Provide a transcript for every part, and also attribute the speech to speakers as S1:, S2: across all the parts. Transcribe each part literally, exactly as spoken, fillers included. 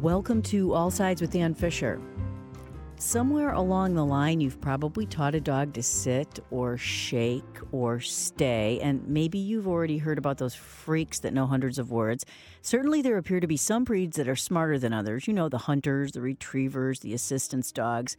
S1: Welcome to All Sides with Dan Fisher. Somewhere along the line, you've probably taught a dog to sit or shake or stay, and maybe you've already heard about those freaks that know hundreds of words. Certainly there appear to be some breeds that are smarter than others. You know, the hunters, the retrievers, the assistance dogs.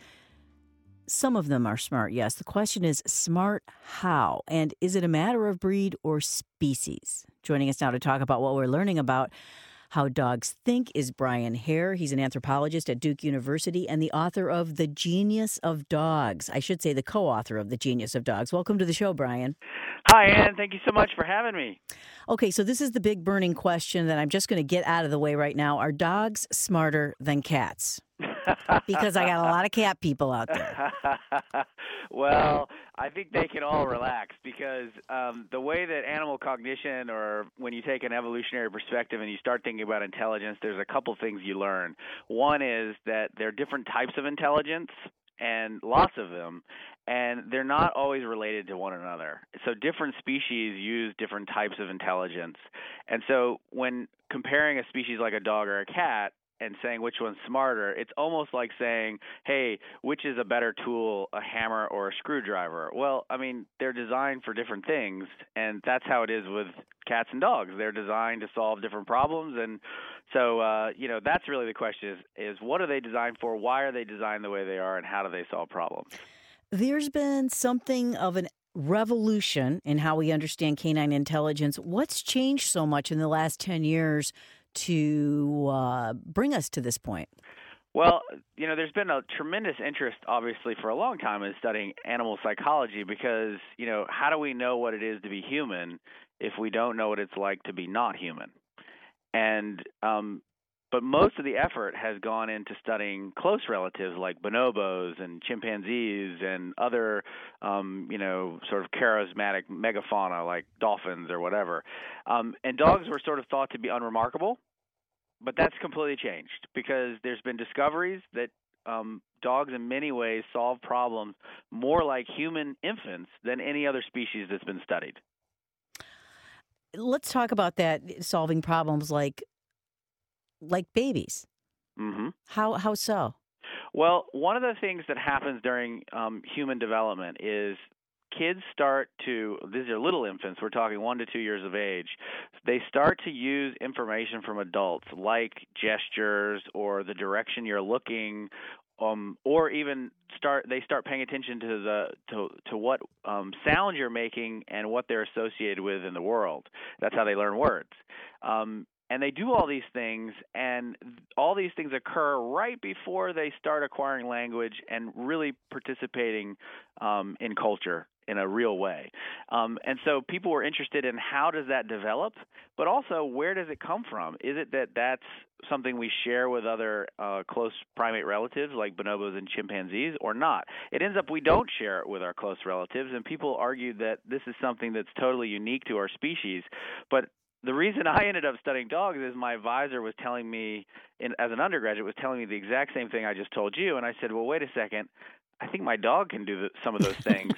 S1: Some of them are smart, yes. The question is, smart how? And is it a matter of breed or species? Joining us now to talk about what we're learning about how dogs think is Brian Hare. He's an anthropologist at Duke University and the author of The Genius of Dogs. I should say the co-author of The Genius of Dogs. Welcome to the show, Brian.
S2: Hi, Ann. Thank you so much for having me.
S1: Okay, so this is the big burning question that I'm just going to get out of the way right now. Are dogs smarter than cats? Because I got a lot of cat people out there.
S2: Well, I think they can all relax because um, the way that animal cognition, or when you take an evolutionary perspective and you start thinking about intelligence, there's a couple things you learn. One is that there are different types of intelligence, and lots of them, and they're not always related to one another. So different species use different types of intelligence. And so when comparing a species like a dog or a cat, and saying which one's smarter, it's almost like saying, hey, which is a better tool, a hammer or a screwdriver? Well, I mean, they're designed for different things, and that's how it is with cats and dogs. They're designed to solve different problems, and so, uh, you know, that's really the question is, is what are they designed for, why are they designed the way they are, and how do they solve problems?
S1: There's been something of an revolution in how we understand canine intelligence. What's changed so much in the last ten years to uh, bring us to this point?
S2: Well, you know, there's been a tremendous interest, obviously, for a long time in studying animal psychology because, you know, how do we know what it is to be human if we don't know what it's like to be not human? And um, but most of the effort has gone into studying close relatives like bonobos and chimpanzees and other, um, you know, sort of charismatic megafauna like dolphins or whatever. Um, and dogs were sort of thought to be unremarkable, but that's completely changed because there's been discoveries that um, dogs in many ways solve problems more like human infants than any other species that's been studied.
S1: Let's talk about that, solving problems like like babies.
S2: Mm-hmm.
S1: How how so?
S2: Well, one of the things that happens during um, human development is kids start to, these are little infants, we're talking one to two years of age, they start to use information from adults like gestures or the direction you're looking, um, or even start they start paying attention to the to, to what um, sound you're making and what they're associated with in the world. That's how they learn words. Um, And they do all these things, and all these things occur right before they start acquiring language and really participating um, in culture in a real way. Um, and so people were interested in how does that develop, but also where does it come from? Is it that that's something we share with other uh, close primate relatives like bonobos and chimpanzees or not? It ends up we don't share it with our close relatives, and people argue that this is something that's totally unique to our species. But the reason I ended up studying dogs is my advisor was telling me, in, as an undergraduate, was telling me the exact same thing I just told you. And I said, well, wait a second. I think my dog can do the, some of those things.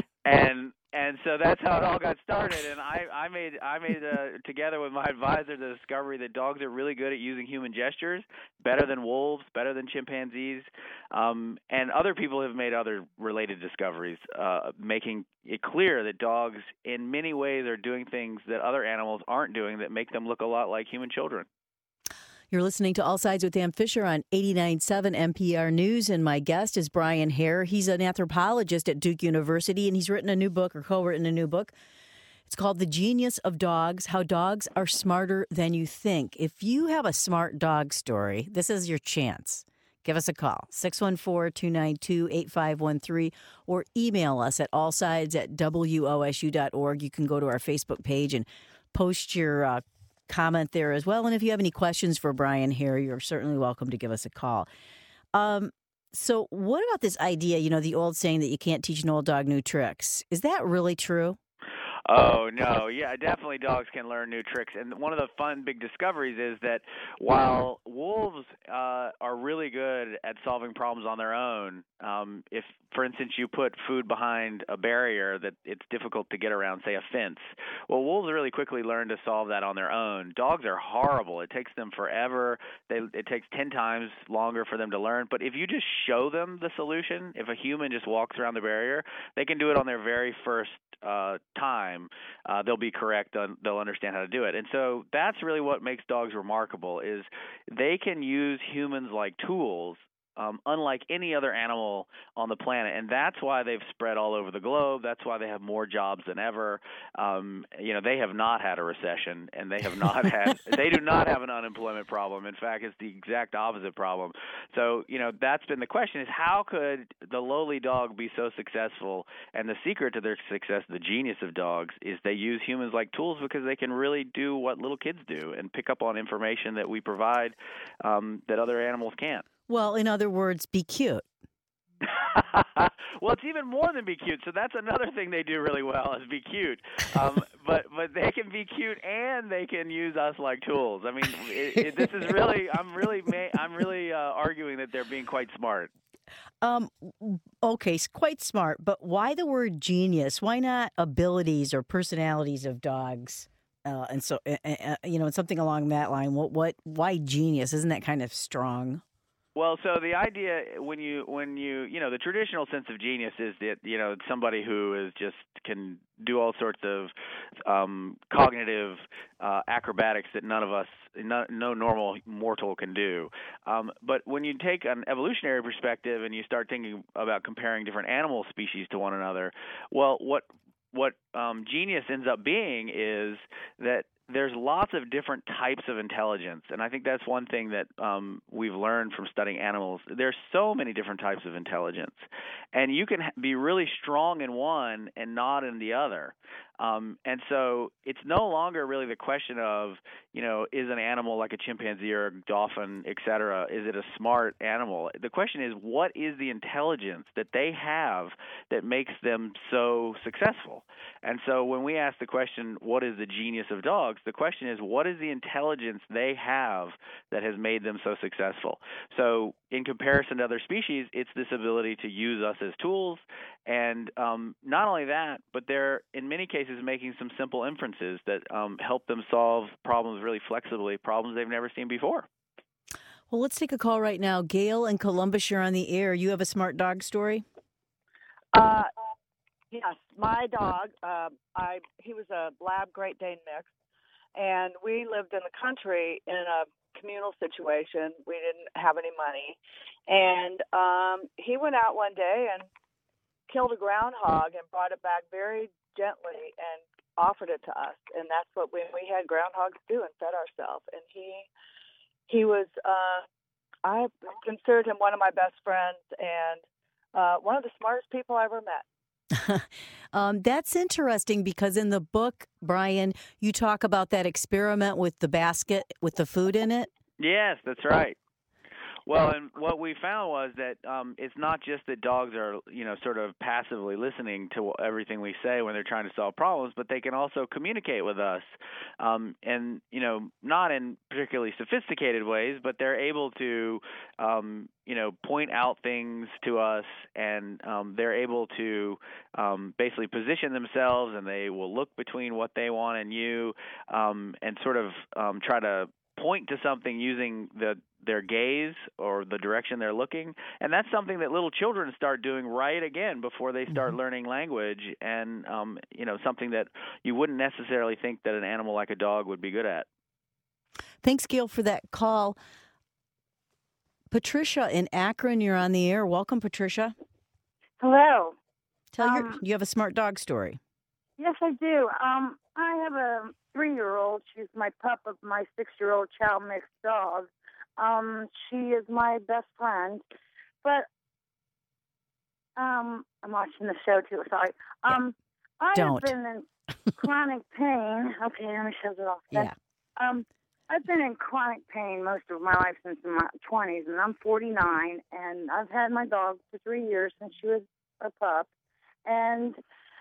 S2: and and so that's how it all got started. And I, I made, I made uh, together with my advisor, the discovery that dogs are really good at using human gestures, better than wolves, better than chimpanzees. Um, and other people have made other related discoveries, uh, making it clear that dogs in many ways are doing things that other animals aren't doing that make them look a lot like human children.
S1: You're listening to All Sides with Dan Fisher on eighty-nine point seven N P R News, and my guest is Brian Hare. He's an anthropologist at Duke University, and he's written a new book, or co-written a new book. It's called The Genius of Dogs, How Dogs Are Smarter Than You Think. If you have a smart dog story, this is your chance. Give us a call, six one four, two nine two, eight five one three, or email us at allsides at W O S U dot org. You can go to our Facebook page and post your uh, comment there as well. And if you have any questions for Brian Hare, you're certainly welcome to give us a call. Um, so what about this idea, you know, the old saying that you can't teach an old dog new tricks? Is that really true?
S2: Oh, no. Yeah, definitely dogs can learn new tricks. And one of the fun big discoveries is that while wolves uh, are really good at solving problems on their own, um, if, for instance, you put food behind a barrier that it's difficult to get around, say a fence, well, wolves really quickly learn to solve that on their own. Dogs are horrible. It takes them forever. They, it takes ten times longer for them to learn. But if you just show them the solution, if a human just walks around the barrier, they can do it on their very first uh, time. Uh, they'll be correct. On, they'll understand how to do it. And so that's really what makes dogs remarkable is they can use humans like tools Um, unlike any other animal on the planet. And that's why they've spread all over the globe. That's why they have more jobs than ever. Um, you know, they have not had a recession, and they have not had, they do not have an unemployment problem. In fact, it's the exact opposite problem. So, you know, that's been the question is how could the lowly dog be so successful? And the secret to their success, the genius of dogs, is they use humans like tools because they can really do what little kids do and pick up on information that we provide um, that other animals can't.
S1: Well, in other words, be cute.
S2: Well, it's even more than be cute. So that's another thing they do really well is be cute. Um, but but they can be cute and they can use us like tools. I mean, it, it, this is really I'm really I'm really uh, arguing that they're being quite smart.
S1: Um, okay, quite smart. But why the word genius? Why not abilities or personalities of dogs? Uh, and so uh, uh, you know, something along that line. What what? Why genius? Isn't that kind of strong?
S2: Well, so the idea when you when you you know the traditional sense of genius is that you know somebody who is just can do all sorts of um, cognitive uh, acrobatics that none of us no, no normal mortal can do. Um, but when you take an evolutionary perspective and you start thinking about comparing different animal species to one another, well, what what um, genius ends up being is that there's lots of different types of intelligence, and I think that's one thing that um, we've learned from studying animals. There's so many different types of intelligence, and you can be really strong in one and not in the other. Um, and so it's no longer really the question of, you know, is an animal like a chimpanzee or a dolphin, et cetera, is it a smart animal? The question is, what is the intelligence that they have that makes them so successful? And so when we ask the question, what is the genius of dogs, the question is, what is the intelligence they have that has made them so successful? So in comparison to other species, it's this ability to use us as tools. And um, not only that, but they're, in many cases, making some simple inferences that um, help them solve problems really flexibly, problems they've never seen before.
S1: Well, let's take a call right now. Gail in Columbus, you're on the air. You have a smart dog story?
S3: Uh, yes, my dog, uh, I he was a Lab Great Dane mix, and we lived in the country in a communal situation. We didn't have any money, and um, he went out one day and killed a groundhog and brought it back very gently and offered it to us. And that's what we, we had groundhogs do and fed ourselves. And he he was, uh, I considered him one of my best friends and uh, one of the smartest people I ever met.
S1: um, that's interesting because in the book, Brian, you talk about that experiment with the basket with the food in it.
S2: Yes, that's right. Well, and what we found was that um, it's not just that dogs are, you know, sort of passively listening to everything we say when they're trying to solve problems, but they can also communicate with us, um, and you know, not in particularly sophisticated ways, but they're able to, um, you know, point out things to us, and um, they're able to um, basically position themselves, and they will look between what they want and you, um, and sort of um, try to point to something using the their gaze or the direction they're looking. And that's something that little children start doing right again before they start mm-hmm. learning language, and um, you know, something that you wouldn't necessarily think that an animal like a dog would be good at.
S1: Thanks, Gail, for that call. Patricia in Akron, you're on the air. Welcome, Patricia.
S4: Hello.
S1: Tell
S4: um,
S1: your you have a smart dog story.
S4: Yes, I do. Um, I have a three-year-old. She's my pup of my six-year-old chow mixed dog. Um, she is my best friend, but um, I'm watching the show too. Sorry. Um, I
S1: Don't.
S4: have been in chronic pain. Okay, let me shut it off.
S1: Yeah.
S4: Um, I've been in chronic pain most of my life since my twenties, and I'm forty-nine, and I've had my dog for three years since she was a pup, and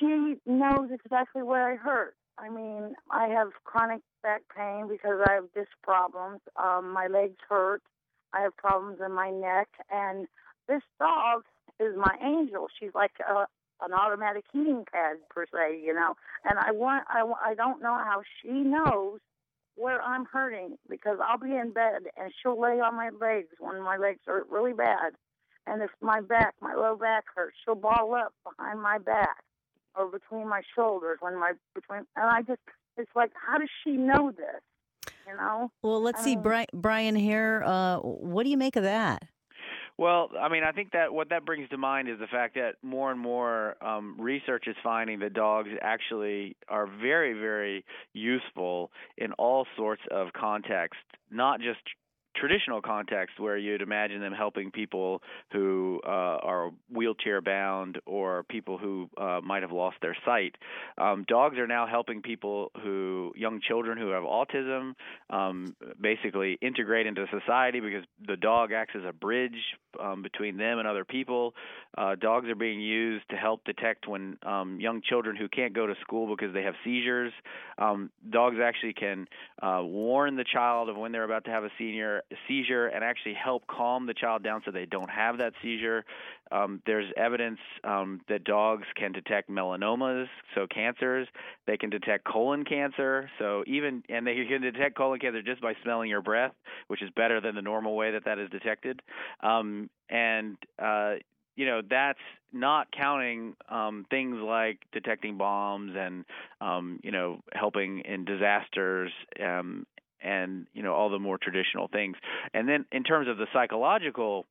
S4: she knows exactly where I hurt. I mean, I have chronic back pain because I have disc problems. Um, my legs hurt. I have problems in my neck. And this dog is my angel. She's like a, an automatic heating pad, per se, you know. And I want, I, I don't know how she knows where I'm hurting, because I'll be in bed and she'll lay on my legs when my legs hurt really bad. And if my back, my low back hurts, she'll ball up behind my back or between my shoulders when my between. And I just, it's like, how does she know this? You know.
S1: Well, let's
S4: I
S1: see,
S4: mean,
S1: Brian, Brian Hare. Uh, what do you make of that?
S2: Well, I mean, I think that what that brings to mind is the fact that more and more um, research is finding that dogs actually are very, very useful in all sorts of contexts, not just traditional context where you'd imagine them helping people who uh, are wheelchair bound or people who uh, might have lost their sight. Um, dogs are now helping people who, young children who have autism, um, basically integrate into society because the dog acts as a bridge um, between them and other people. Uh, dogs are being used to help detect when um, young children who can't go to school because they have seizures. Um, dogs actually can uh, warn the child of when they're about to have a senior seizure and actually help calm the child down so they don't have that seizure. Um, there's evidence um, that dogs can detect melanomas, so cancers. They can detect colon cancer, so even and they can detect colon cancer just by smelling your breath, which is better than the normal way that that is detected. Um, and uh, you know, that's not counting um, things like detecting bombs and um, you know, helping in disasters. Um, and, you know, all the more traditional things. And then in terms of the psychological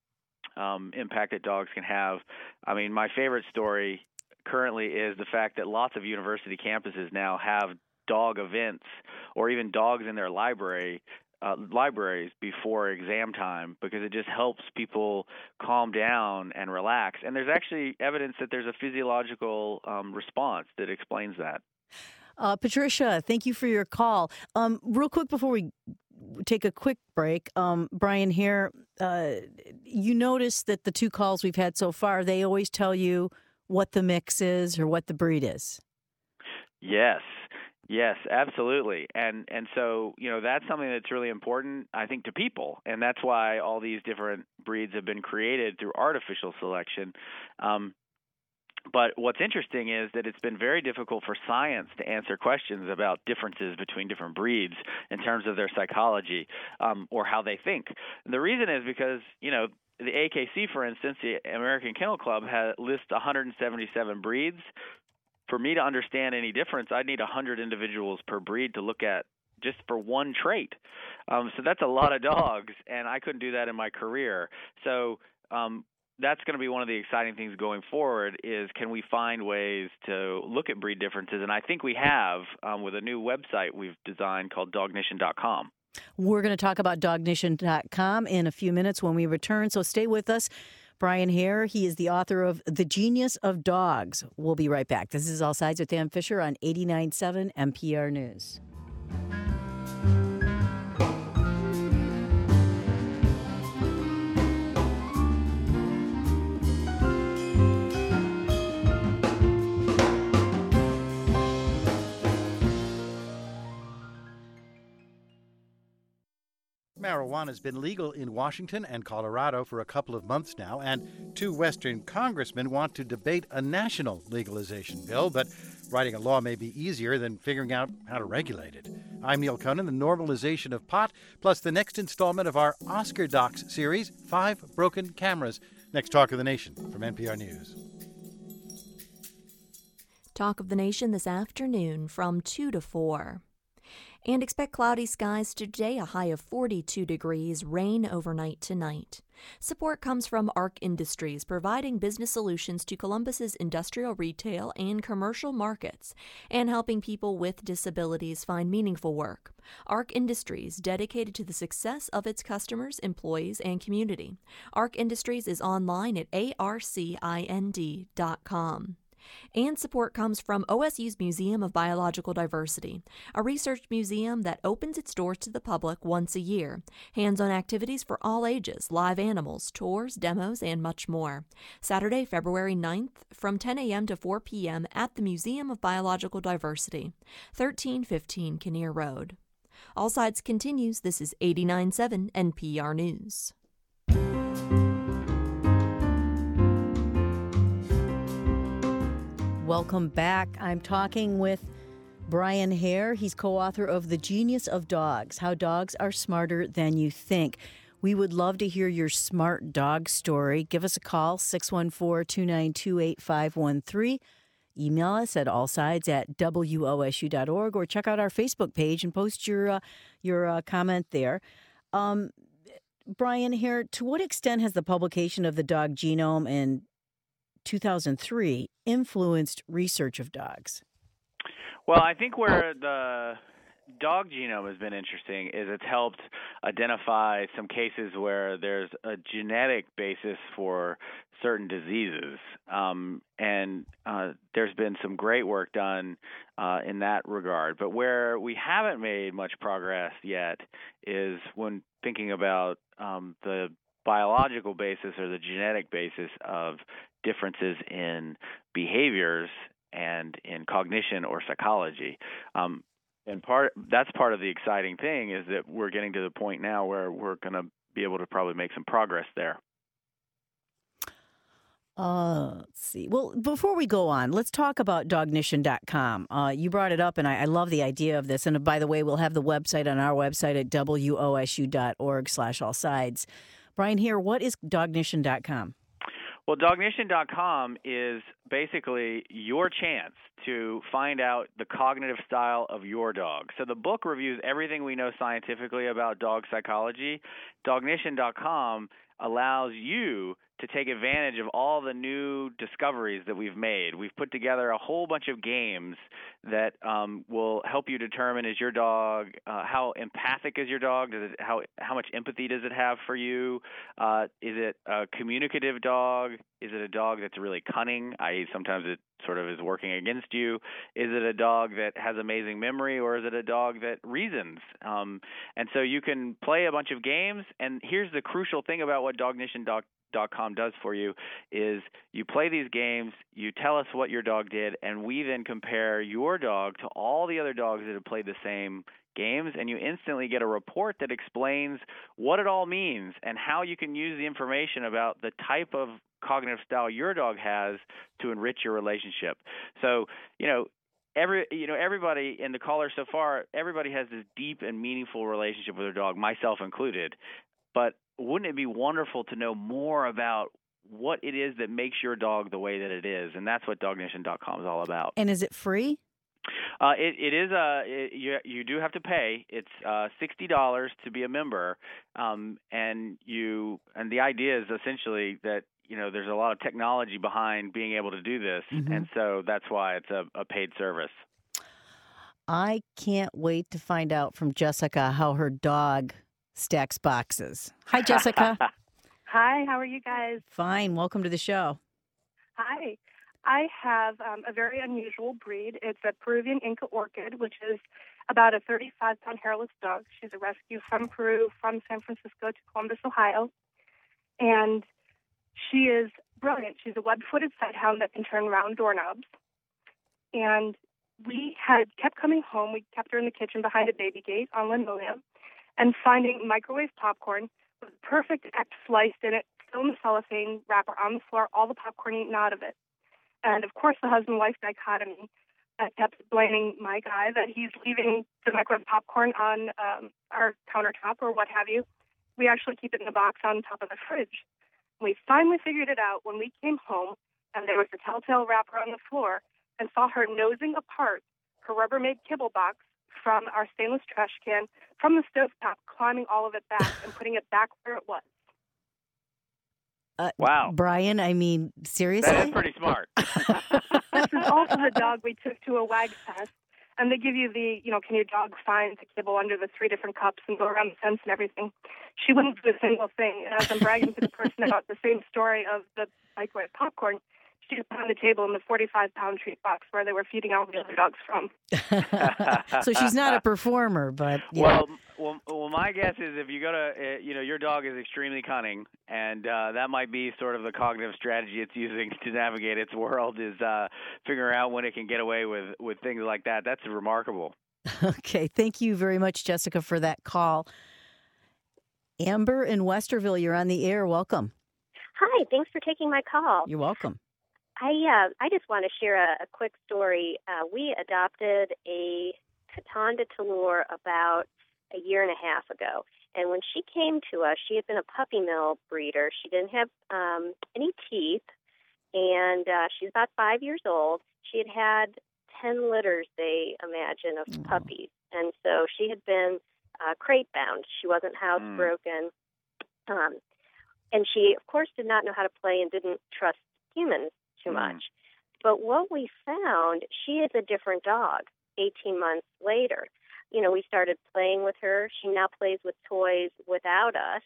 S2: um, impact that dogs can have, I mean, my favorite story currently is the fact that lots of university campuses now have dog events or even dogs in their library uh, libraries before exam time, because it just helps people calm down and relax. And there's actually evidence that there's a physiological um, response that explains that.
S1: Uh, Patricia, thank you for your call. Um, real quick before we take a quick break, um, Brian Hare, uh, you notice that the two calls we've had so far, they always tell you what the mix is or what the breed is.
S2: Yes. Yes, absolutely. And and so, you know, that's something that's really important, I think, to people. And that's why all these different breeds have been created through artificial selection. Um But what's interesting is that it's been very difficult for science to answer questions about differences between different breeds in terms of their psychology um, or how they think. And the reason is because, you know, the A K C, for instance, the American Kennel Club, has, lists one hundred seventy-seven breeds. For me to understand any difference, I'd need one hundred individuals per breed to look at just for one trait. Um, so that's a lot of dogs, and I couldn't do that in my career. So um, that's going to be one of the exciting things going forward is can we find ways to look at breed differences? And I think we have um, with a new website we've designed called dognition dot com.
S1: We're going to talk about dognition dot com in a few minutes when we return, so stay with us. Brian Hare, he is the author of The Genius of Dogs. We'll be right back. This is All Sides with Dan Fisher on eighty-nine point seven N P R News.
S5: Marijuana has been legal in Washington and Colorado for a couple of months now, and two Western congressmen want to debate a national legalization bill, but writing a law may be easier than figuring out how to regulate it. I'm Neil Conan. The normalization of pot, plus the next installment of our Oscar Docs series, Five Broken Cameras. Next Talk of the Nation from N P R News.
S6: Talk of the Nation this afternoon from two to four. And expect cloudy skies today, a high of forty-two degrees, rain overnight tonight. Support comes from ARC Industries, providing business solutions to Columbus's industrial, retail, and commercial markets, and helping people with disabilities find meaningful work. ARC Industries, dedicated to the success of its customers, employees, and community. ARC Industries is online at arcind dot com. And support comes from O S U's Museum of Biological Diversity, a research museum that opens its doors to the public once a year. Hands-on activities for all ages, live animals, tours, demos, and much more. Saturday, February ninth, from ten a.m. to four p.m. at the Museum of Biological Diversity, thirteen fifteen Kinnear Road. All Sides continues. This is eighty-nine point seven N P R News.
S1: Welcome back. I'm talking with Brian Hare. He's co-author of The Genius of Dogs, How Dogs Are Smarter Than You Think. We would love to hear your smart dog story. Give us a call, six one four, two nine two, eight five one three. Email us at allsides at W O S U dot org or check out our Facebook page and post your, uh, your uh, comment there. Um, Brian Hare, to what extent has the publication of the dog genome and two thousand three influenced research of dogs?
S2: Well, I think where the dog genome has been interesting is it's helped identify some cases where there's a genetic basis for certain diseases. Um, and uh, there's been some great work done uh, in that regard. But where we haven't made much progress yet is when thinking about um, the biological basis or the genetic basis of differences in behaviors and in cognition or psychology. Um, and part that's part of the exciting thing is that we're getting to the point now where we're going to be able to probably make some progress there.
S1: Uh, let's see. Well, before we go on, let's talk about dognition dot com. Uh, you brought it up, and I, I love the idea of this. And by the way, we'll have the website on our website at W O S U dot org slash all sides. Brian Hare, what is dognition dot com?
S2: Well, dognition dot com is basically your chance to find out the cognitive style of your dog. So the book reviews everything we know scientifically about dog psychology. dognition dot com allows you to take advantage of all the new discoveries that we've made. We've put together a whole bunch of games that um, will help you determine, is your dog, uh, how empathic is your dog? Does it, how how much empathy does it have for you? Uh, is it a communicative dog? Is it a dog that's really cunning, that is sometimes it sort of is working against you? Is it a dog that has amazing memory, or is it a dog that reasons? Um, and so you can play a bunch of games, and here's the crucial thing about what dognition dot com does for you is you play these games, you tell us what your dog did, and we then compare your dog to all the other dogs that have played the same games, and you instantly get a report that explains what it all means and how you can use the information about the type of cognitive style your dog has to enrich your relationship. So, you know, Every you know everybody in the caller so far, everybody has this deep and meaningful relationship with their dog, myself included. But wouldn't it be wonderful to know more about what it is that makes your dog the way that it is? And that's what dognition dot com is all about.
S1: And is it free?
S2: Uh, it, it is a it, you you do have to pay. It's uh, sixty dollars to be a member, um, and you and the idea is essentially that you know there's a lot of technology behind being able to do this, mm-hmm. and so that's why it's a, a paid service.
S1: I can't wait to find out from Jessica how her dog stacks boxes. Hi, Jessica.
S7: Hi, how are you guys?
S1: Fine. Welcome to the show.
S7: Hi. I have um, a very unusual breed. It's a Peruvian Inca Orchid, which is about a thirty-five pound hairless dog. She's a rescue from Peru, from San Francisco to Columbus, Ohio. And she is brilliant. She's a web-footed sighthound that can turn round doorknobs. And we had kept coming home. We kept her in the kitchen behind a baby gate on linoleum and finding microwave popcorn with a perfect X sliced in it, still in the cellophane wrapper on the floor, all the popcorn eaten out of it. And, of course, the husband-wife dichotomy. I kept blaming my guy that he's leaving the microwave popcorn on um, our countertop or what have you. We actually keep it in a box on top of the fridge. We finally figured it out when we came home, and there was a telltale wrapper on the floor, and saw her nosing apart her Rubbermaid kibble box from our stainless trash can, from the stovetop, climbing all of it back and putting it back where it was.
S1: Uh,
S2: wow.
S1: Brian, I mean, seriously?
S2: That is pretty smart.
S7: This is also the dog we took to a WAG test. And they give you the, you know, can your dog find the kibble under the three different cups and go around the fence and everything. She wouldn't do a single thing. And as I'm bragging to the person about the same story of the microwave popcorn, she's behind the table in the forty-five pound treat box where they were feeding all the other dogs from.
S1: So she's not a performer, but yeah.
S2: Well, well, well, my guess is if you go to, uh, you know, your dog is extremely cunning, and uh, that might be sort of the cognitive strategy it's using to navigate its world is uh, figuring out when it can get away with, with things like that. That's remarkable.
S1: Okay, thank you very much, Jessica, for that call. Amber in Westerville, you're on the air. Welcome.
S8: Hi, thanks for taking my call.
S1: You're welcome.
S8: I uh, I just want to share a, a quick story. Uh, we adopted a Coton de Toulouse about a year and a half ago. And when she came to us, she had been a puppy mill breeder. She didn't have um, any teeth, and uh, she's about five years old. She had had ten litters, they imagine, of
S1: Mm.
S8: puppies. And so she had been uh, crate bound. She wasn't housebroken. Mm. Um, and she, of course, did not know how to play and didn't trust humans too
S2: Mm.
S8: much. But what we found, she is a different dog eighteen months later. You know, we started playing with her. She now plays with toys without us.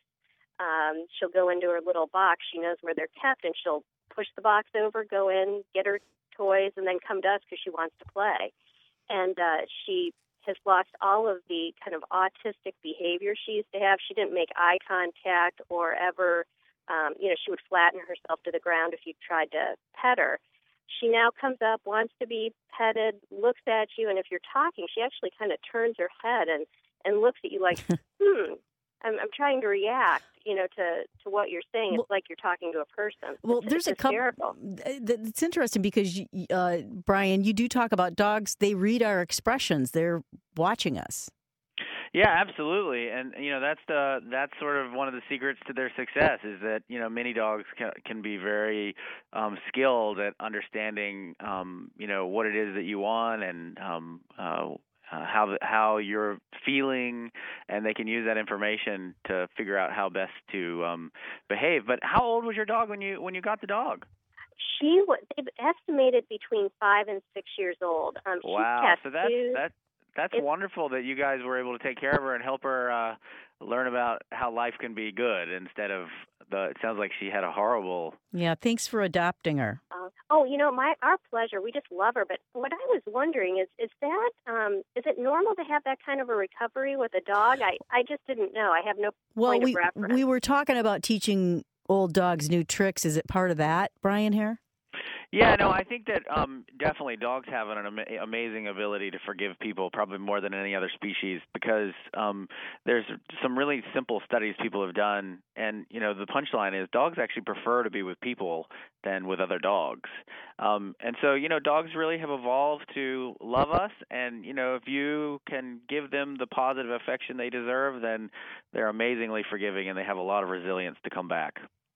S8: Um, she'll go into her little box. She knows where they're kept, and she'll push the box over, go in, get her toys, and then come to us because she wants to play. And uh, she has lost all of the kind of autistic behavior she used to have. She didn't make eye contact or ever, um, you know, she would flatten herself to the ground if you tried to pet her. She now comes up, wants to be petted, looks at you, and if you're talking, she actually kind of turns her head and, and looks at you like, hmm, I'm, I'm trying to react, you know, to, to what you're saying.
S1: Well,
S8: it's like you're talking to a person.
S1: Well,
S8: it's,
S1: there's
S8: it's
S1: a couple. It's interesting because, uh, Brian, you do talk about dogs. They read our expressions. They're watching us.
S2: Yeah, absolutely, and you know that's the that's sort of one of the secrets to their success is that you know many dogs can, can be very um, skilled at understanding um, you know what it is that you want and um, uh, uh, how the, how you're feeling, and they can use that information to figure out how best to um, behave. But how old was your dog when you when you got the dog?
S8: She was they've estimated between five and six years old. Um,
S2: Wow, so that's
S8: that's
S2: that's That's
S8: It's,
S2: wonderful that you guys were able to take care of her and help her uh, learn about how life can be good instead of the. It sounds like she had a horrible.
S1: Yeah, thanks for adopting her.
S8: uh, oh, you know, my our pleasure. We just love her. But what I was wondering is, is that um, is it normal to have that kind of a recovery with a dog? I, I just didn't know. I have no
S1: Well,
S8: point
S1: we
S8: of reference.
S1: we were talking about teaching old dogs new tricks. Is it part of that, Brian Hare?
S2: Yeah, no, I think that um, definitely dogs have an ama- amazing ability to forgive people, probably more than any other species, because um, there's some really simple studies people have done, and you know the punchline is dogs actually prefer to be with people than with other dogs, um, and so you know dogs really have evolved to love us, and you know if you can give them the positive affection they deserve, then they're amazingly forgiving, and they have a lot of resilience to come back.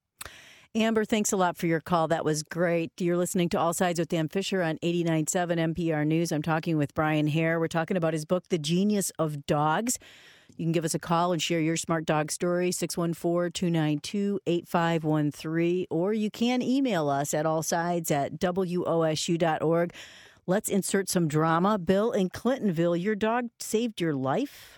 S1: Amber, thanks a lot for your call. That was great. You're listening to All Sides with Dan Fisher on eighty-nine point seven N P R News. I'm talking with Brian Hare. We're talking about his book, The Genius of Dogs. You can give us a call and share your smart dog story, six one four, two nine two, eight five one three, or you can email us at allsides at W O S U dot org. Let's insert some drama. Bill in Clintonville, your dog saved your life?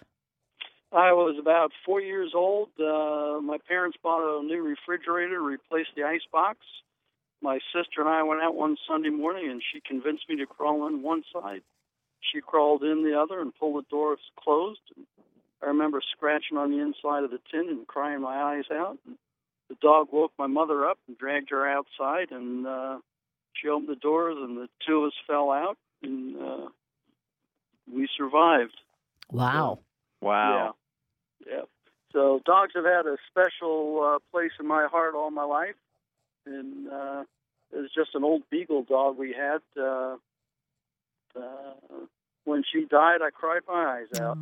S9: I was about four years old. Uh, my parents bought a new refrigerator, replaced the ice box. My sister and I went out one Sunday morning, and she convinced me to crawl in one side. She crawled in the other and pulled the door closed. I remember scratching on the inside of the tin and crying my eyes out. The dog woke my mother up and dragged her outside, and uh, she opened the doors, and the two of us fell out, and uh, we survived.
S1: Wow.
S9: So,
S2: Wow.
S9: Yeah. Yeah. So dogs have had a special uh, place in my heart all my life. And uh, it was just an old beagle dog we had. Uh, uh, when she died, I cried my eyes out.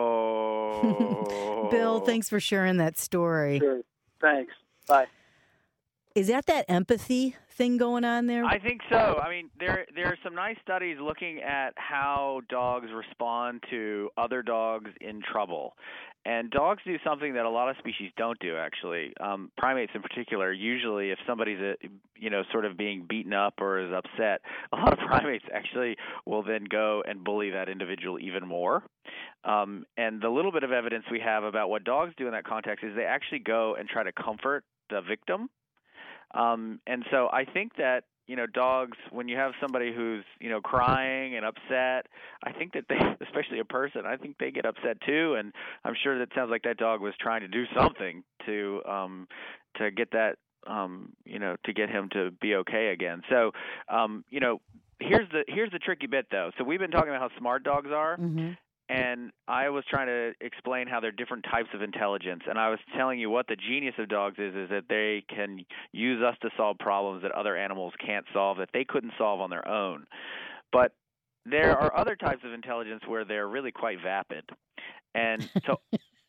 S2: Oh.
S1: Bill, thanks for sharing that story.
S9: Sure. Thanks. Bye.
S1: Is that that empathy thing going on there?
S2: I think so. I mean, there there are some nice studies looking at how dogs respond to other dogs in trouble. And dogs do something that a lot of species don't do, actually. Um, primates in particular, usually if somebody's, a, you know, sort of being beaten up or is upset, a lot of primates actually will then go and bully that individual even more. Um, and the little bit of evidence we have about what dogs do in that context is they actually go and try to comfort the victim. Um, and so I think that, you know, dogs, when you have somebody who's, you know, crying and upset, I think that they, especially a person, I think they get upset too. And I'm sure that sounds like that dog was trying to do something to um, to get that, um, you know, to get him to be okay again. So, um, you know, here's the here's the tricky bit though. So we've been talking about how smart dogs are.
S1: Mm-hmm.
S2: And I was trying to explain how there are different types of intelligence. And I was telling you what the genius of dogs is, is that they can use us to solve problems that other animals can't solve, that they couldn't solve on their own. But there are other types of intelligence where they're really quite vapid. And so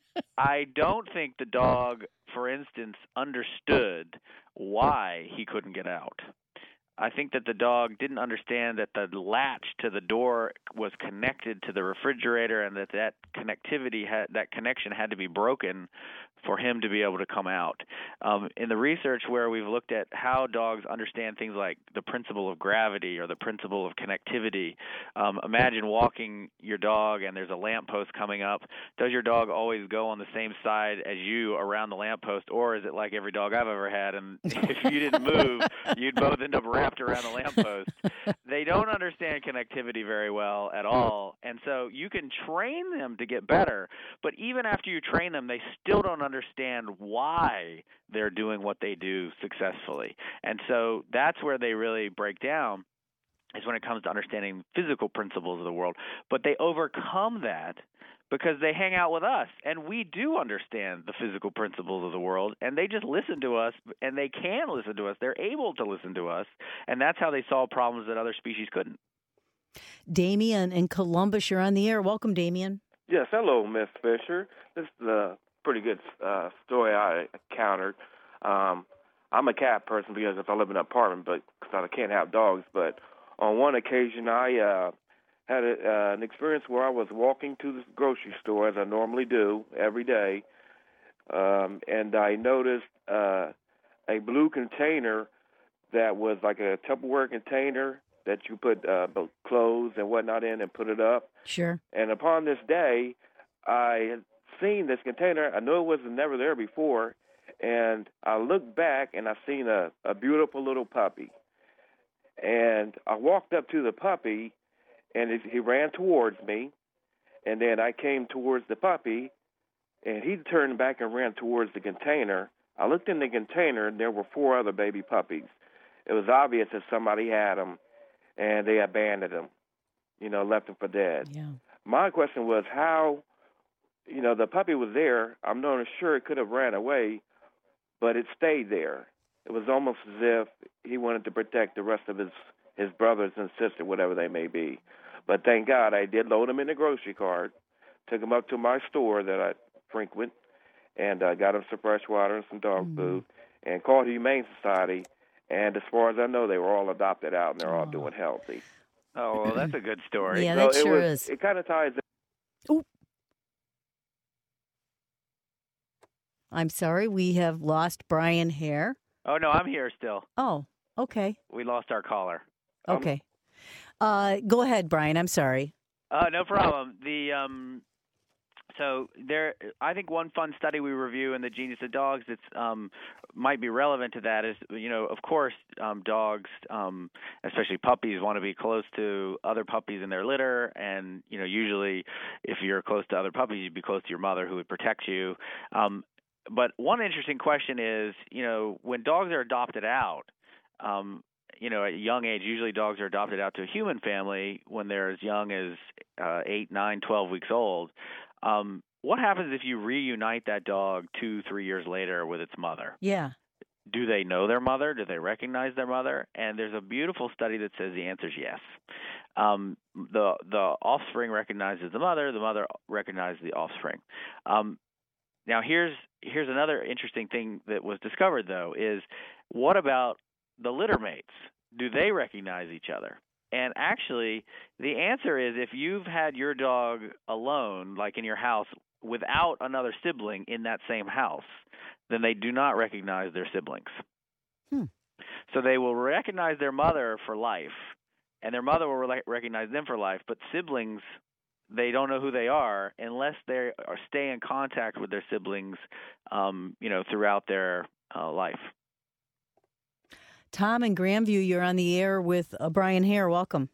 S2: I don't think the dog, for instance, understood why he couldn't get out. I think that the dog didn't understand that the latch to the door was connected to the refrigerator, and that that connectivity had, that connection had to be broken for him to be able to come out. Um, in the research where we've looked at how dogs understand things like the principle of gravity or the principle of connectivity, um, imagine walking your dog and there's a lamppost coming up. Does your dog always go on the same side as you around the lamppost, or is it like every dog I've ever had, and if you didn't move, you'd both end up wrapped around the lamppost? They don't understand connectivity very well at all, and so you can train them to get better, but even after you train them, they still don't understand why they're doing what they do successfully. And so that's where they really break down, is when it comes to understanding physical principles of the world. But they overcome that because they hang out with us, and we do understand the physical principles of the world, and they just listen to us, and they can listen to us. They're able to listen to us, and that's how they solve problems that other species couldn't.
S1: Damien in Columbus, you're on the air. Welcome, Damien.
S10: Yes, hello, Miss Fisher. This is a pretty good uh, story I encountered. Um, I'm a cat person because if I live in an apartment, but because I can't have dogs. But on one occasion, I uh, had a, uh, an experience where I was walking to the grocery store, as I normally do every day, um, and I noticed uh, a blue container that was like a Tupperware container that you put uh, clothes and whatnot in and put it up.
S1: Sure.
S10: And upon this day, I had seen this container. I knew it was never there before, and I looked back and I seen a, a beautiful little puppy. And I walked up to the puppy, and it, he ran towards me, and then I came towards the puppy, and he turned back and ran towards the container. I looked in the container, and there were four other baby puppies. It was obvious that somebody had them, and they abandoned them, you know, left them for dead.
S1: Yeah.
S10: My question was how, you know, the puppy was there. I'm not sure it could have ran away, but it stayed there. It was almost as if he wanted to protect the rest of his, his brothers and sister, whatever they may be. But thank God I did load him in the grocery cart, took him up to my store that I frequent, and uh, got him some fresh water and some dog mm. food, and called the Humane Society. And as far as I know, they were all adopted out, and they're oh. all doing healthy.
S2: Oh, well, that's a good story.
S1: Yeah,
S10: so
S1: that sure
S10: it was,
S1: is.
S10: It kind of ties in.
S1: Ooh. I'm sorry, we have lost Brian Hare.
S2: Oh, no, I'm here still.
S1: Oh, okay.
S2: We lost our caller.
S1: Okay. Um, uh, go ahead, Brian. I'm sorry.
S2: Uh, no problem. The um, so there, I think one fun study we review in the Genius of Dogs that's um, might be relevant to that is, you know, of course, um, dogs, um, especially puppies, want to be close to other puppies in their litter, and you know, usually, if you're close to other puppies, you'd be close to your mother, who would protect you. Um, but one interesting question is, you know, when dogs are adopted out, um, you know, at a young age, usually dogs are adopted out to a human family when they're as young as uh, eight, nine, twelve weeks old. Um, what happens if you reunite that dog two, three years later with its mother?
S1: Yeah.
S2: Do they know their mother? Do they recognize their mother? And there's a beautiful study that says the answer is yes. Um, the the offspring recognizes the mother. The mother recognizes the offspring. Um, now, here's here's another interesting thing that was discovered, though, is what about the litter mates? Do they recognize each other? And actually, the answer is if you've had your dog alone, like in your house, without another sibling in that same house, then they do not recognize their siblings.
S1: Hmm.
S2: So they will recognize their mother for life, and their mother will re- recognize them for life, but siblings, they don't know who they are unless they are stay in contact with their siblings, um, you know, throughout their uh, life.
S1: Tom in Grandview, you're on the air with uh, Brian Hare. Welcome.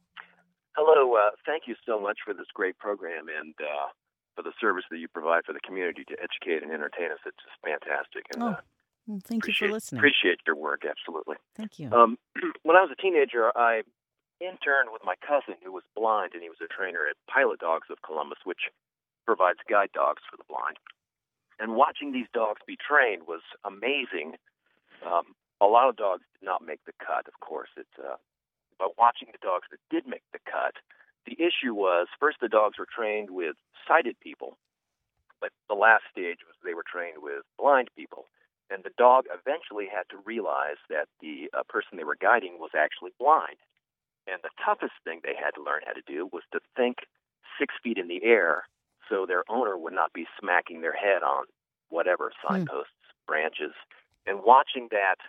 S11: Hello. Uh, thank you so much for this great program and uh, for the service that you provide for the community to educate and entertain us. It's just fantastic. And,
S1: oh,
S11: uh,
S1: well, thank you for listening.
S11: Appreciate your work, absolutely.
S1: Thank you.
S11: Um, when I was a teenager, I interned with my cousin who was blind, and he was a trainer at Pilot Dogs of Columbus, which provides guide dogs for the blind. And watching these dogs be trained was amazing. Um, a lot of dogs did not make the cut, of course. It's uh, but watching the dogs that did make the cut, the issue was, first the dogs were trained with sighted people, but the last stage was they were trained with blind people. And the dog eventually had to realize that the uh, person they were guiding was actually blind. And the toughest thing they had to learn how to do was to think six feet in the air so their owner would not be smacking their head on whatever, signposts, mm. branches. And watching that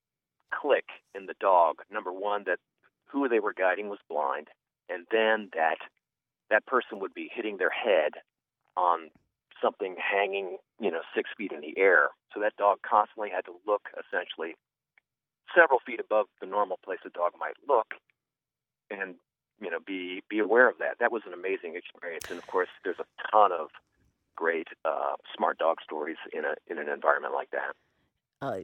S11: click in the dog, number one, that who they were guiding was blind, and then that that person would be hitting their head on something hanging, you know, six feet in the air. So that dog constantly had to look essentially several feet above the normal place a dog might look and, you know, be, be aware of that. That was an amazing experience. And, of course, there's a ton of great uh, smart dog stories in a in an environment like that.
S1: Uh,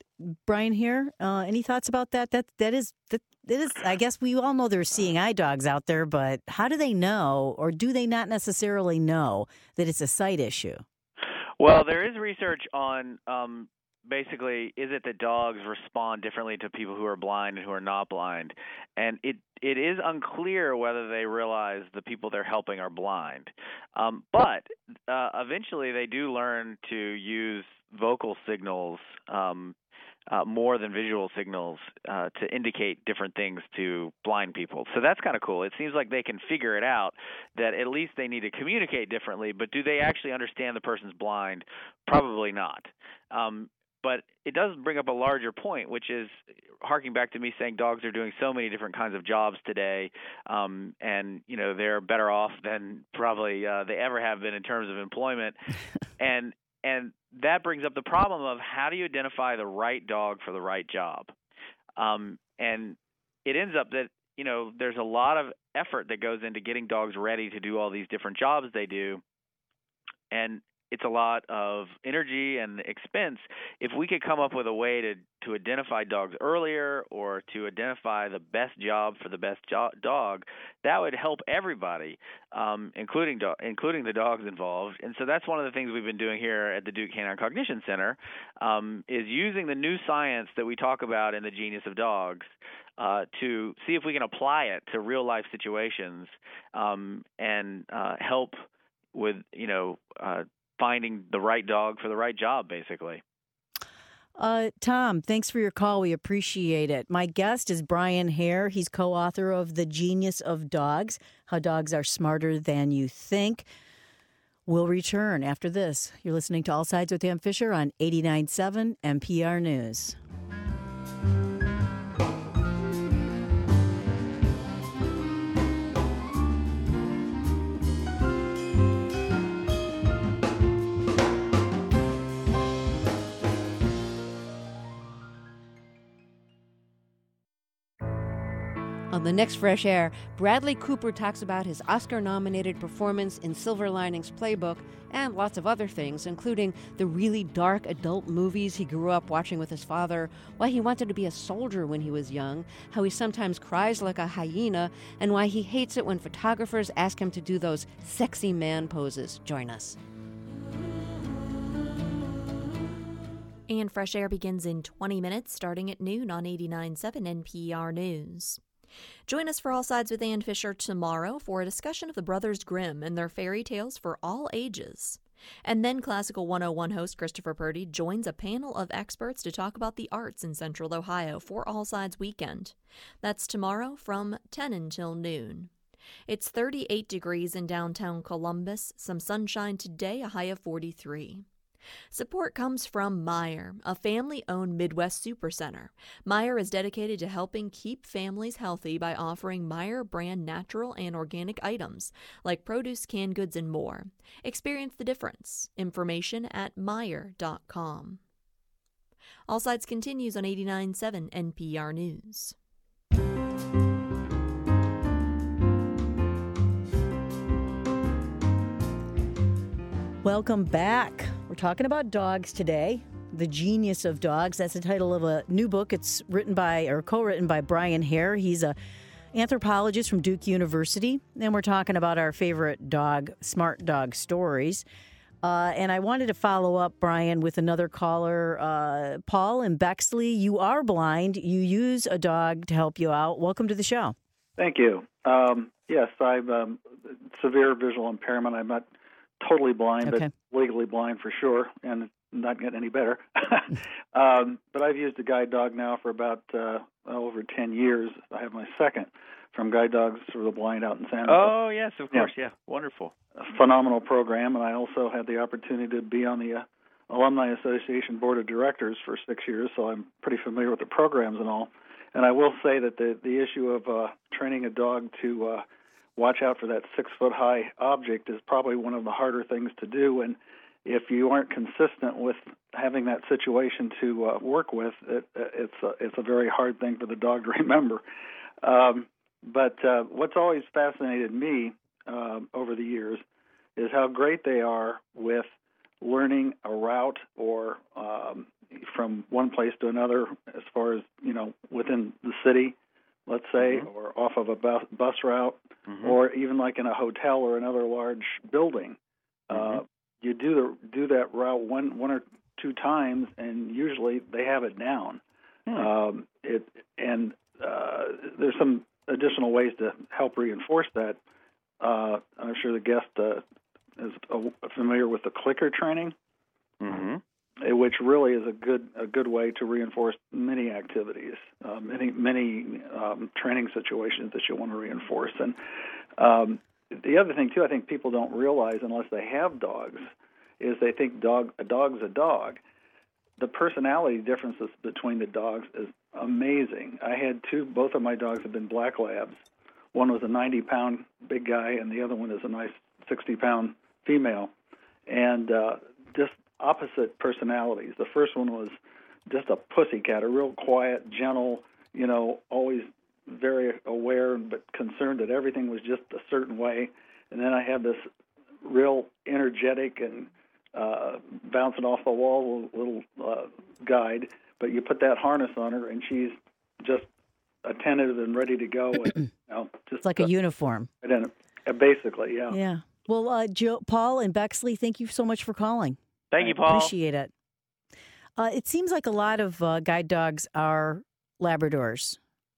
S1: Brian here, uh, any thoughts about that? That that is that, that is. I guess we all know there's seeing eye dogs out there, but how do they know, or do they not necessarily know that it's a sight issue?
S2: Well, there is research on um, basically, is it that dogs respond differently to people who are blind and who are not blind, and it it is unclear whether they realize the people they're helping are blind. Um, but uh, eventually, they do learn to use vocal signals. Um, Uh, more than visual signals uh, to indicate different things to blind people. So that's kind of cool. It seems like they can figure it out, that at least they need to communicate differently, but do they actually understand the person's blind? Probably not. Um, but it does bring up a larger point, which is harking back to me saying dogs are doing so many different kinds of jobs today, um, and you know they're better off than probably uh, they ever have been in terms of employment. and And that brings up the problem of how do you identify the right dog for the right job? Um, and it ends up that, you know, there's a lot of effort that goes into getting dogs ready to do all these different jobs they do. And it's a lot of energy and expense. If we could come up with a way to, to identify dogs earlier or to identify the best job for the best jo- dog, that would help everybody, um, including do- including the dogs involved. And so that's one of the things we've been doing here at the Duke Canine Cognition Center, um, is using the new science that we talk about in The Genius of Dogs uh, to see if we can apply it to real-life situations um, and uh, help with, you know, uh, finding the right dog for the right job, basically.
S1: Uh, Tom, thanks for your call. We appreciate it. My guest is Brian Hare. He's co-author of The Genius of Dogs, How Dogs Are Smarter Than You Think. We'll return after this. You're listening to All Sides with Ann Fisher on eighty-nine point seven N P R News.
S12: On the next Fresh Air, Bradley Cooper talks about his Oscar-nominated performance in Silver Linings Playbook and lots of other things, including the really dark adult movies he grew up watching with his father, why he wanted to be a soldier when he was young, how he sometimes cries like a hyena, and why he hates it when photographers ask him to do those sexy man poses. Join us.
S6: And Fresh Air begins in twenty minutes, starting at noon on eighty-nine point seven N P R News. Join us for All Sides with Ann Fisher tomorrow for a discussion of the Brothers Grimm and their fairy tales for all ages. And then Classical one oh one host Christopher Purdy joins a panel of experts to talk about the arts in Central Ohio for All Sides Weekend. That's tomorrow from ten until noon. It's thirty-eight degrees in downtown Columbus, some sunshine today, a high of forty-three. Support comes from Meijer, a family-owned Midwest supercenter. Meijer is dedicated to helping keep families healthy by offering Meijer brand natural and organic items like produce, canned goods, and more. Experience the difference. Information at Meijer dot com. All Sides continues on eighty-nine point seven N P R News.
S1: Welcome back. We're talking about dogs today. The Genius of Dogs. That's the title of a new book. It's written by or co-written by Brian Hare. He's a anthropologist from Duke University. And we're talking about our favorite dog, smart dog stories. Uh, and I wanted to follow up, Brian, with another caller, uh, Paul in Bexley. You are blind. You use a dog to help you out. Welcome to the show.
S13: Thank you. Um, yes, I've um, severe visual impairment. I'm not totally blind,
S1: Okay.
S13: but legally blind for sure, and not getting any better. um, but I've used a guide dog now for about uh, over ten years. I have my second from Guide Dogs for the Blind out in San Jose.
S2: Oh, yes, of course.
S13: Yeah.
S2: Yeah, wonderful.
S13: A phenomenal program, and I also had the opportunity to be on the uh, Alumni Association Board of Directors for six years, so I'm pretty familiar with the programs and all. And I will say that the, the issue of uh, training a dog to uh, watch out for that six-foot-high object is probably one of the harder things to do, and if you aren't consistent with having that situation to uh, work with, it, it's, a, it's a very hard thing for the dog to remember. Um, but uh, what's always fascinated me uh, over the years is how great they are with learning a route or um, from one place to another as far as, you know, within the city, let's say,
S2: Mm-hmm.
S13: or off of a bus, bus route,
S2: Mm-hmm.
S13: or even like in a hotel or another large building.
S2: Mm-hmm.
S13: Uh, you do the do that route one one or two times, and usually they have it down.
S2: Hmm.
S13: Um, it and uh, there's some additional ways to help reinforce that. Uh, I'm sure the guest uh, is uh, familiar with the clicker training,
S2: Mm-hmm.
S13: eh, which really is a good a good way to reinforce many activities, uh, many many um, training situations that you want to reinforce. And um, the other thing too, I think people don't realize unless they have dogs, is they think dog a dog's a dog. The personality differences between the dogs is amazing. I had two, both of my dogs have been black labs. One was a ninety pound big guy, and the other one is a nice sixty pound female, and uh, just opposite personalities. The first one was just a pussycat, a real quiet, gentle, you know, always very aware but concerned that everything was just a certain way. And then I had this real energetic and uh, bouncing off the wall little uh, guide, but you put that harness on her and she's just attentive and ready to go. And, you know, just
S1: It's like a
S13: uh,
S1: uniform.
S13: and, uh, basically, yeah.
S1: Yeah. Well, uh, Joe, Paul and Bexley, thank you so much for calling.
S2: Thank you, Paul.
S1: Appreciate it. Uh, it seems like a lot of uh, guide dogs are Labradors.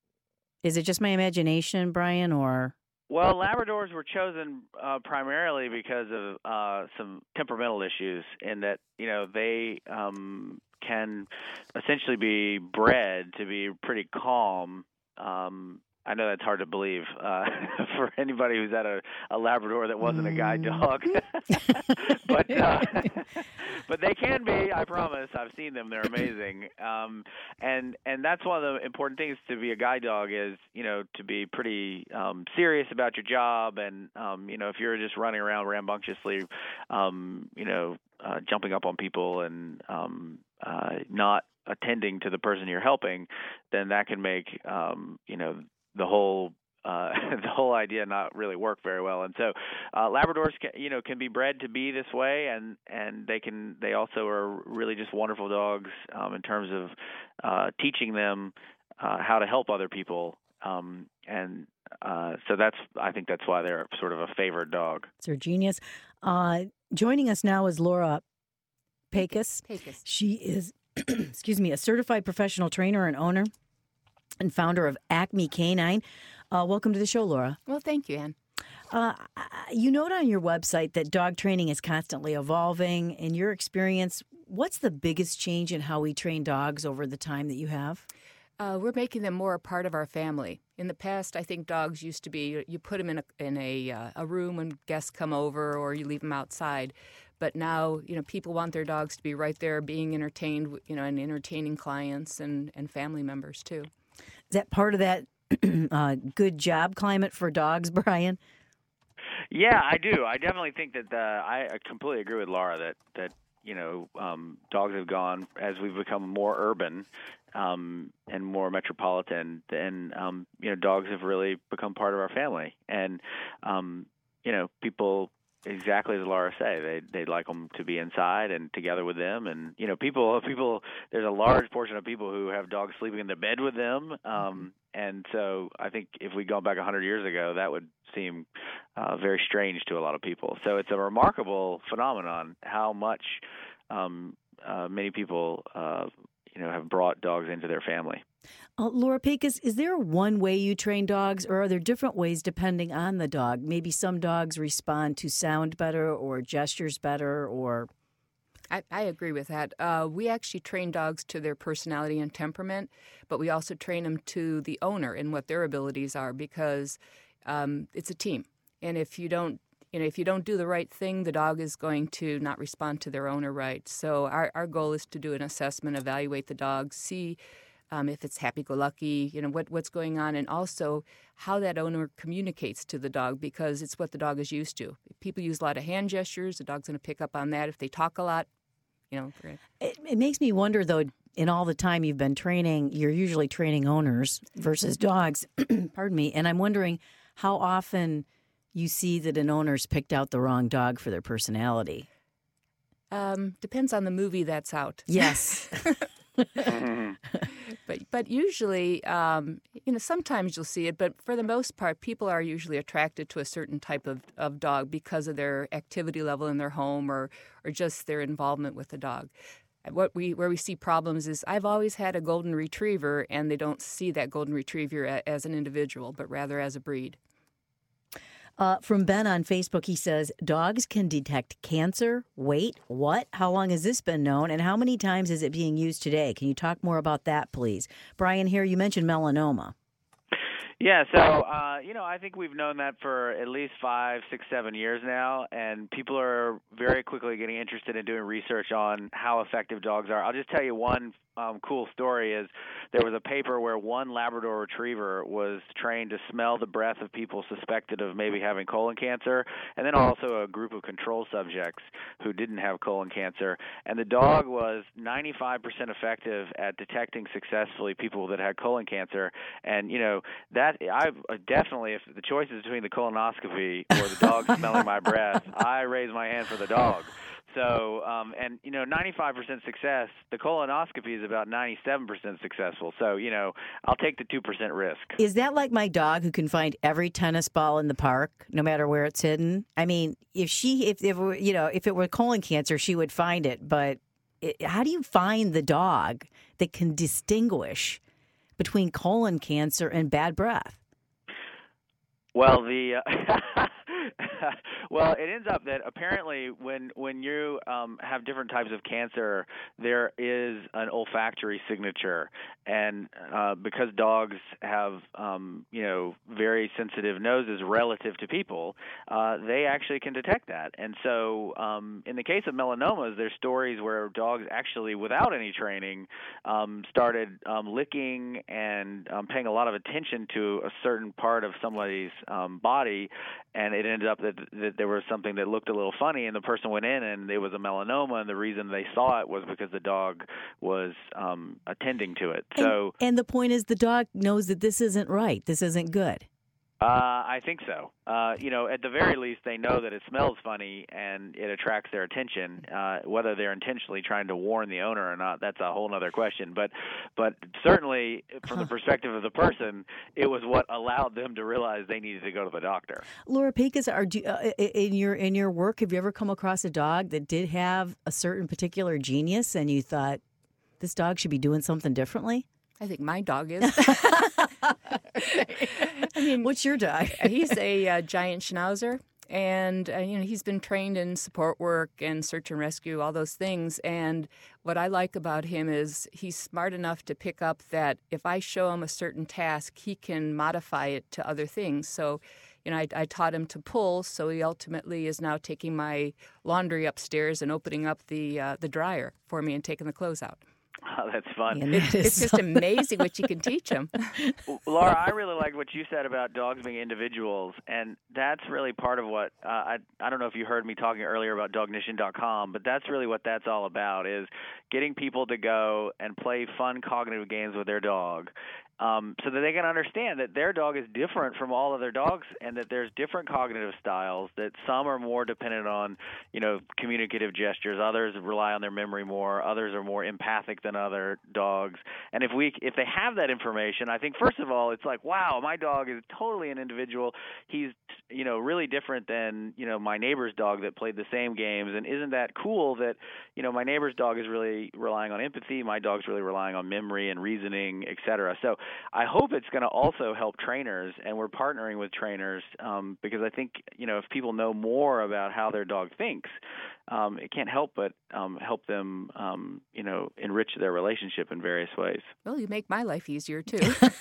S1: Is it just my imagination, Brian, or?
S2: Well, Labradors were chosen uh, primarily because of uh, some temperamental issues, in that, you know, they um, can essentially be bred to be pretty calm. Um, I know that's hard to believe uh, for anybody who's had a, a Labrador that wasn't a guide dog, but uh, but they can be. I promise. I've seen them; they're amazing. Um, and and that's one of the important things to be a guide dog is, you know, to be pretty um, serious about your job. And um, you know, if you're just running around rambunctiously, um, you know, uh, jumping up on people and um, uh, not attending to the person you're helping, then that can make um, you know. the whole uh, the whole idea not really work very well. And so uh, Labradors can, you know, can be bred to be this way, and, and they can they also are really just wonderful dogs um, in terms of uh, teaching them uh, how to help other people. Um, and uh, so that's I think that's why they're sort of a favored dog.
S1: It's her genius. Uh, joining us now is Laura Pecos.
S14: Pecos.
S1: She is, excuse me, a certified professional trainer and owner and founder of Acme Canine. Uh, welcome to the show, Laura.
S14: Well, thank you, Ann.
S1: Uh, you note on your website that dog training is constantly evolving. In your experience, what's the biggest change in how we train dogs over the time that you have?
S14: Uh, we're making them more a part of our family. In the past, I think dogs used to be, you put them in a, in a, uh, a room when guests come over, or you leave them outside. But now, you know, people want their dogs to be right there being entertained, you know, and entertaining clients and, and family members, too.
S1: Is that part of that uh, good job climate for dogs, Brian?
S2: Yeah, I do. I definitely think that uh, I completely agree with Laura that that you know, um, dogs have gone as we've become more urban um, and more metropolitan. Then um, you know, dogs have really become part of our family, and um, you know, people. Exactly as Laura say, they they'd like them to be inside and together with them, and you know, people people. There's a large portion of people who have dogs sleeping in the bed with them, um, and so I think if we'd gone back a hundred years ago, that would seem uh, very strange to a lot of people. So it's a remarkable phenomenon how much um, uh, many people uh, you know have brought dogs into their family.
S1: Uh, Laura Pecos, is there one way you train dogs, or are there different ways depending on the dog? Maybe some dogs respond to sound better or gestures better, or...
S14: I, I agree with that. Uh, we actually train dogs to their personality and temperament, but we also train them to the owner and what their abilities are, because um, it's a team. And if you don't You know, if you don't do the right thing, the dog is going to not respond to their owner right. So our, our goal is to do an assessment, evaluate the dog, see Um, if it's happy-go-lucky, you know, what, what's going on, and also how that owner communicates to the dog, because it's what the dog is used to. If people use a lot of hand gestures, the dog's going to pick up on that. If they talk a lot, you know.
S1: It, it makes me wonder, though, in all the time you've been training, you're usually training owners versus dogs, pardon me, and I'm wondering how often you see that an owner's picked out the wrong dog for their personality.
S14: Um, depends on the movie that's out.
S1: Yes.
S14: But but usually, um, you know, sometimes you'll see it, but for the most part, people are usually attracted to a certain type of, of dog because of their activity level in their home, or or just their involvement with the dog. What we where we see problems is I've always had a golden retriever, and they don't see that golden retriever a, as an individual, but rather as a breed.
S1: Uh, from Ben on Facebook, he says, dogs can detect cancer. Wait, what? How long has this been known, and how many times is it being used today? Can you talk more about that, please? Brian, here, you mentioned melanoma.
S2: Yeah, so, uh, you know, I think we've known that for at least five, six, seven years now, and people are very quickly getting interested in doing research on how effective dogs are. I'll just tell you one um, cool story is there was a paper where one Labrador Retriever was trained to smell the breath of people suspected of maybe having colon cancer, and then also a group of control subjects who didn't have colon cancer. And the dog was ninety-five percent effective at detecting successfully people that had colon cancer. And, you know, that I definitely, if the choice is between the colonoscopy or the dog smelling my breath, I raise my hand for the dog. So, um, and, you know, ninety-five percent success, the colonoscopy is about ninety-seven percent successful. So, you know, I'll take the two percent risk.
S1: Is that like my dog who can find every tennis ball in the park, no matter where it's hidden? I mean, if she, if, if you know, if it were colon cancer, she would find it. But it, how do you find the dog that can distinguish between colon cancer and bad breath?
S2: Well, the uh, well, it ends up that apparently when when you um, have different types of cancer, there is an olfactory signature, and uh, because dogs have um, you know very sensitive noses relative to people, uh, they actually can detect that. And so, um, in the case of melanomas, there's stories where dogs actually, without any training, um, started um, licking and um, paying a lot of attention to a certain part of somebody's um, body, and it ended up that, that there was something that looked a little funny, and the person went in and it was a melanoma, and the reason they saw it was because the dog was um, attending to it. So,
S1: and, and the point is the dog knows that this isn't right, this isn't good.
S2: Uh, I think so. Uh, you know, at the very least, they know that it smells funny and it attracts their attention. Uh, whether they're intentionally trying to warn the owner or not, that's a whole other question. But, but certainly, from the perspective of the person, it was what allowed them to realize they needed to go to the doctor.
S1: Laura Pecos, are do, uh, in your in your work, have you ever come across a dog that did have a certain particular genius, and you thought this dog should be doing something differently?
S14: I think my dog is. I mean,
S1: what's your dog?
S14: He's a uh, giant Schnauzer, and uh, you know he's been trained in support work and search and rescue, all those things. And what I like about him is he's smart enough to pick up that if I show him a certain task, he can modify it to other things. So, you know, I, I taught him to pull, so he ultimately is now taking my laundry upstairs and opening up the uh, the dryer for me and taking the clothes out.
S2: Oh, that's fun.
S1: And
S14: It's,
S1: that is
S14: it's just
S1: so-
S14: amazing what you can teach them.
S2: Laura, I really like what you said about dogs being individuals, and that's really part of what uh, I I don't know if you heard me talking earlier about dognition dot com, but that's really what that's all about, is getting people to go and play fun cognitive games with their dog. Um, so that they can understand that their dog is different from all other dogs, and that there's different cognitive styles, that some are more dependent on, you know, communicative gestures, others rely on their memory more, others are more empathic than other dogs. And if we if they have that information, I think first of all it's like, wow, my dog is totally an individual. He's, you know, really different than, you know, my neighbor's dog that played the same games, and isn't that cool that, you know, my neighbor's dog is really relying on empathy, my dog's really relying on memory and reasoning, et cetera. So I hope it's going to also help trainers, and we're partnering with trainers um, because I think, you know, if people know more about how their dog thinks, um, it can't help but um, help them, um, you know, enrich their relationship in various ways.
S14: Well, you make my life easier, too.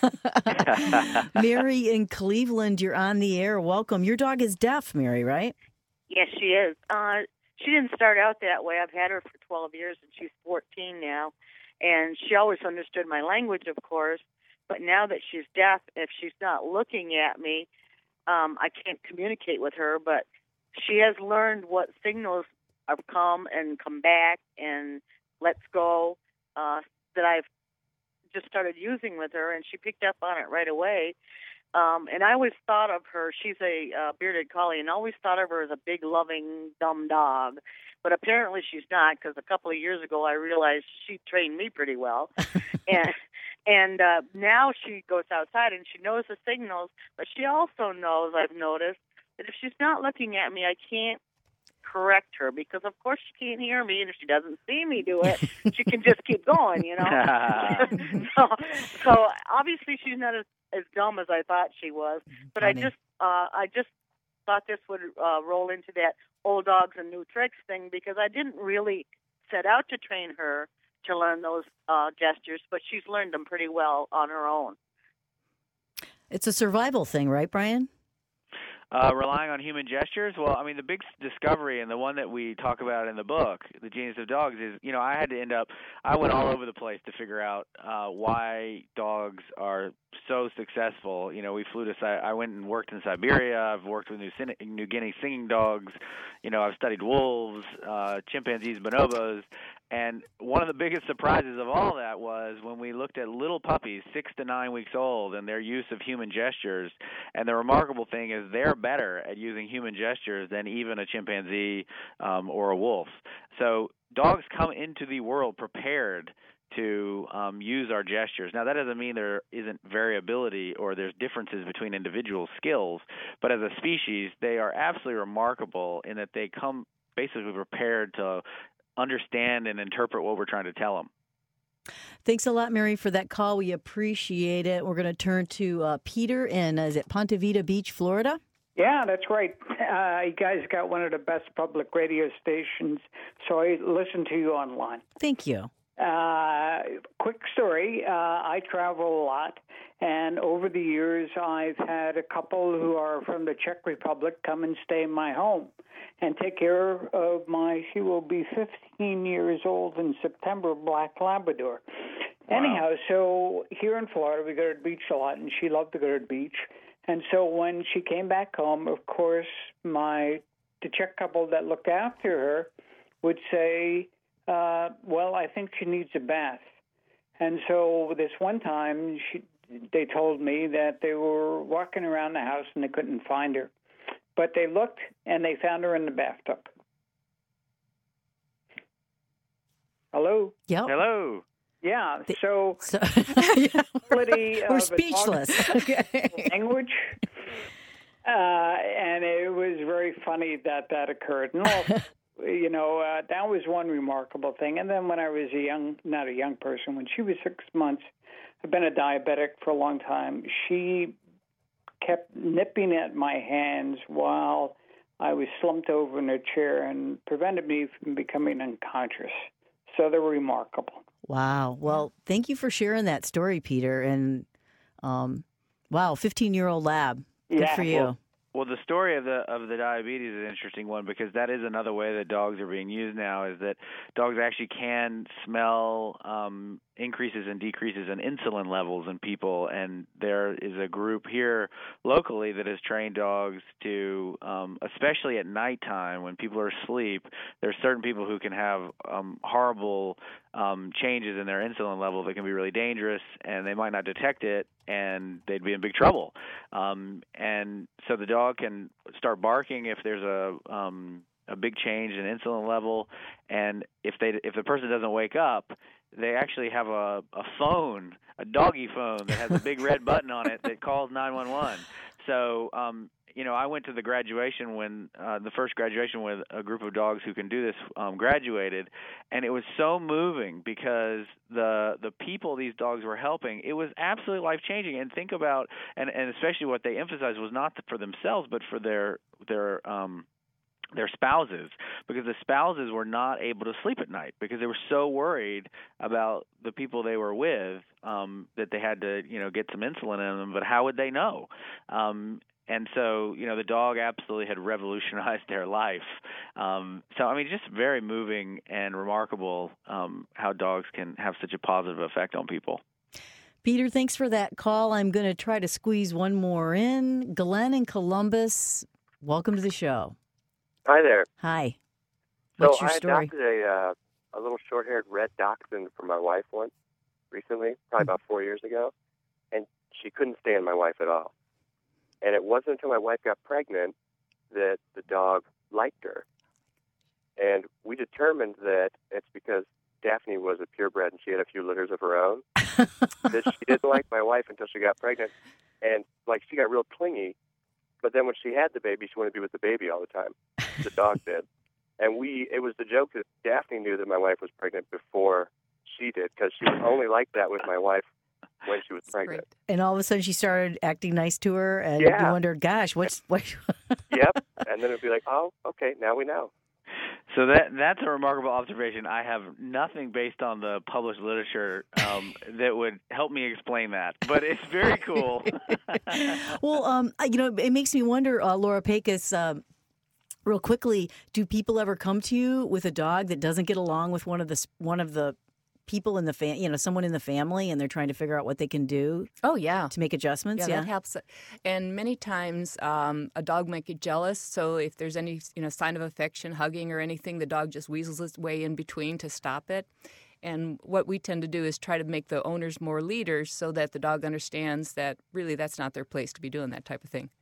S1: Mary in Cleveland, you're on the air. Welcome. Your dog is deaf, Mary, right?
S15: Yes, she is. Uh, she didn't start out that way. I've had her for twelve years, and she's fourteen now. And she always understood my language, of course. But now that she's deaf, if she's not looking at me, um, I can't communicate with her. But she has learned what signals have come and come back and let's go uh, that I've just started using with her, and she picked up on it right away. Um, and I always thought of her, she's a uh, bearded collie, and I always thought of her as a big, loving, dumb dog. But apparently she's not, because a couple of years ago I realized she trained me pretty well. and and uh, now she goes outside and she knows the signals, but she also knows, I've noticed, that if she's not looking at me, I can't correct her, because of course she can't hear me, and if she doesn't see me do it, she can just keep going, you know. so, so obviously she's not as, as dumb as I thought she was, but Funny. I just uh, I just thought this would uh, roll into that old dogs and new tricks thing, because I didn't really set out to train her to learn those uh, gestures, but she's learned them pretty well on her own.
S1: It's a survival thing, right, Brian?
S2: Uh, relying on human gestures? Well, I mean, the big discovery, and the one that we talk about in the book, The Genius of Dogs, is, you know, I had to end up, I went all over the place to figure out uh, why dogs are so successful. You know, we flew to, I went and worked in Siberia. I've worked with New, New Guinea singing dogs. You know, I've studied wolves, uh, chimpanzees, bonobos. And one of the biggest surprises of all that was when we looked at little puppies, six to nine weeks old, and their use of human gestures. And the remarkable thing is they're better at using human gestures than even a chimpanzee um, or a wolf. So dogs come into the world prepared to um, use our gestures. Now, that doesn't mean there isn't variability or there's differences between individual skills, but as a species, they are absolutely remarkable in that they come basically prepared to understand and interpret what we're trying to tell them.
S1: Thanks a lot, Mary, for that call. We appreciate it. We're going to turn to uh, Peter in, uh, is it Ponte Vedra Beach, Florida?
S16: Yeah, that's right. Uh, you guys got one of the best public radio stations, so I listen to you online.
S1: Thank you.
S16: Uh, quick story. Uh, I travel a lot, and over the years, I've had a couple who are from the Czech Republic come and stay in my home and take care of my, she will be fifteen years old in September, Black Labrador. Wow. Anyhow, so here in Florida, we go to the beach a lot, and she loved to go to the beach. And so when she came back home, of course, my the Czech couple that looked after her would say, uh, well, I think she needs a bath. And so this one time, she, they told me that they were walking around the house and they couldn't find her. But they looked, and they found her in the bathtub. Hello?
S1: Yep.
S2: Hello.
S16: Yeah, so,
S1: so
S16: we're
S1: speechless. Okay.
S16: Language, uh, and it was very funny that that occurred. And also, you know, uh, that was one remarkable thing. And then when I was a young, not a young person, when she was six months, I've been a diabetic for a long time. She kept nipping at my hands while I was slumped over in a chair and prevented me from becoming unconscious. So they're remarkable.
S1: Wow. Well, thank you for sharing that story, Peter. And um, wow, fifteen-year-old lab. Good
S16: yeah,
S1: for you.
S16: Well,
S2: Well, the story of the of the diabetes is an interesting one because that is another way that dogs are being used now. Is that dogs actually can smell um, increases and decreases in insulin levels in people, and there is a group here locally that has trained dogs to, um, especially at nighttime when people are asleep. There's certain people who can have um, horrible um, changes in their insulin level that can be really dangerous, and they might not detect it, and they'd be in big trouble. Um, and so the dog can start barking if there's a um, a big change in insulin level, and if they if the person doesn't wake up, they actually have a, a phone, a doggy phone that has a big red button on it that calls nine one one. So, um, you know, I went to the graduation when uh, the first graduation with a group of dogs who can do this um, graduated, and it was so moving because the the people these dogs were helping, it was absolutely life changing. And think about, and, and especially what they emphasized was not for themselves, but for their their um, their spouses, because the spouses were not able to sleep at night because they were so worried about the people they were with um, that they had to, you know, get some insulin in them. But how would they know? Um, and so, you know, the dog absolutely had revolutionized their life. Um, so, I mean, just very moving and remarkable um, how dogs can have such a positive effect on people.
S1: Peter, thanks for that call. I'm going to try to squeeze one more in. Glenn in Columbus, welcome to the show.
S17: Hi there.
S1: Hi. What's
S17: so
S1: your story?
S17: I adopted a uh, a little short-haired red dachshund for my wife once, recently, probably about four years ago, and she couldn't stand my wife at all. And it wasn't until my wife got pregnant that the dog liked her. And we determined that it's because Daphne was a purebred and she had a few litters of her own, that she didn't like my wife until she got pregnant. And, like, she got real clingy. But then when she had the baby, she wanted to be with the baby all the time. The dog did. And we, it was the joke that Daphne knew that my wife was pregnant before she did, because she was only like that with my wife when she was pregnant.
S1: And all of a sudden she started acting nice to her, and
S17: Yeah.
S1: you wondered, gosh, what's... what?
S17: Yep. And then it'd be like, oh, okay, now we know.
S2: So that that's a remarkable observation. I have nothing based on the published literature um, that would help me explain that, but it's very cool.
S1: Well, um, you know, it makes me wonder, uh, Laura Pecos, um, real quickly, do people ever come to you with a dog that doesn't get along with one of the one of the people in the fam, you know, someone in the family, and they're trying to figure out what they can do?
S14: Oh, yeah.
S1: To make adjustments?
S14: Yeah,
S1: Yeah,
S14: that helps. And many times um, a dog might get jealous, so if there's any, you know, sign of affection, hugging or anything, the dog just weasels its way in between to stop it. And what we tend to do is try to make the owners more leaders so that the dog understands that really that's not their place to be doing that type of thing.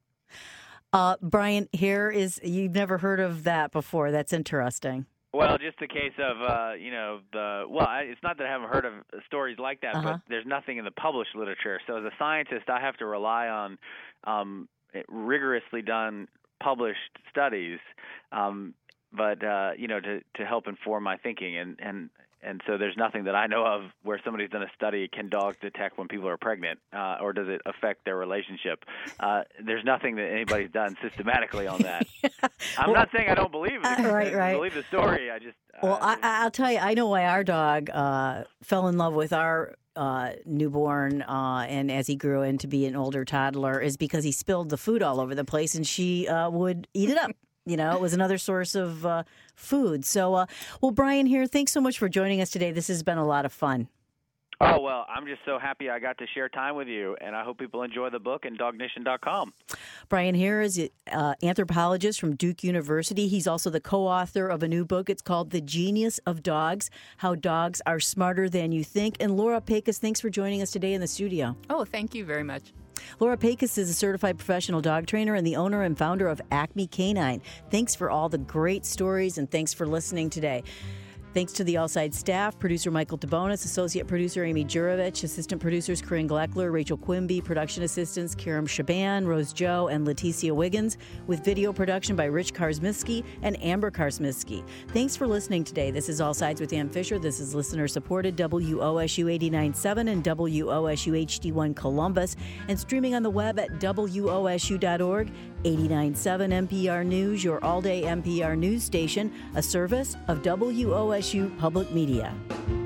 S1: Uh, Brian, here is, you've never heard of that before. That's interesting.
S2: Well, just a case of, uh, you know, the well, I, it's not that I haven't heard of stories like that,
S1: Uh-huh.
S2: but there's nothing in the published literature. So as a scientist, I have to rely on um, rigorously done published studies, um, but, uh, you know, to, to help inform my thinking. And, and, and so there's nothing that I know of where somebody's done a study, can dogs detect when people are pregnant, uh, or does it affect their relationship? Uh, there's nothing that anybody's done systematically on that. I'm
S1: Well,
S2: not saying I don't believe it.
S1: uh, right, right.
S2: believe the story. I just
S1: Well, I, I'll tell you, I know why our dog uh, fell in love with our uh, newborn, uh, and as he grew into be an older toddler, is because he spilled the food all over the place, and she uh, would eat it up. You know, it was another source of uh, food. So, uh, well, Brian here, thanks so much for joining us today. This has been a lot of fun.
S2: Oh, well, I'm just so happy I got to share time with you, and I hope people enjoy the book and dognition dot com.
S1: Brian Hare is an uh, anthropologist from Duke University. He's also the co-author of a new book. It's called The Genius of Dogs, How Dogs Are Smarter Than You Think. And Laura Pecos, thanks for joining us today in the studio.
S14: Oh, thank you very much.
S1: Laura Pecos is a certified professional dog trainer and the owner and founder of Acme Canine. Thanks for all the great stories, and thanks for listening today. Thanks to the Allside staff, producer Michael Tabonis, associate producer Amy Jurovich, assistant producers Corinne Gleckler, Rachel Quimby, production assistants Kiram Shaban, Rose Joe, and Leticia Wiggins, with video production by Rich Karsmiski and Amber Karsmiski. Thanks for listening today. This is All Sides with Ann Fisher. This is listener-supported W O S U eighty-nine point seven and W O S U H D one Columbus, and streaming on the web at W O S U dot org. eighty-nine point seven N P R News, your all-day N P R news station, a service of W O S U Public Media.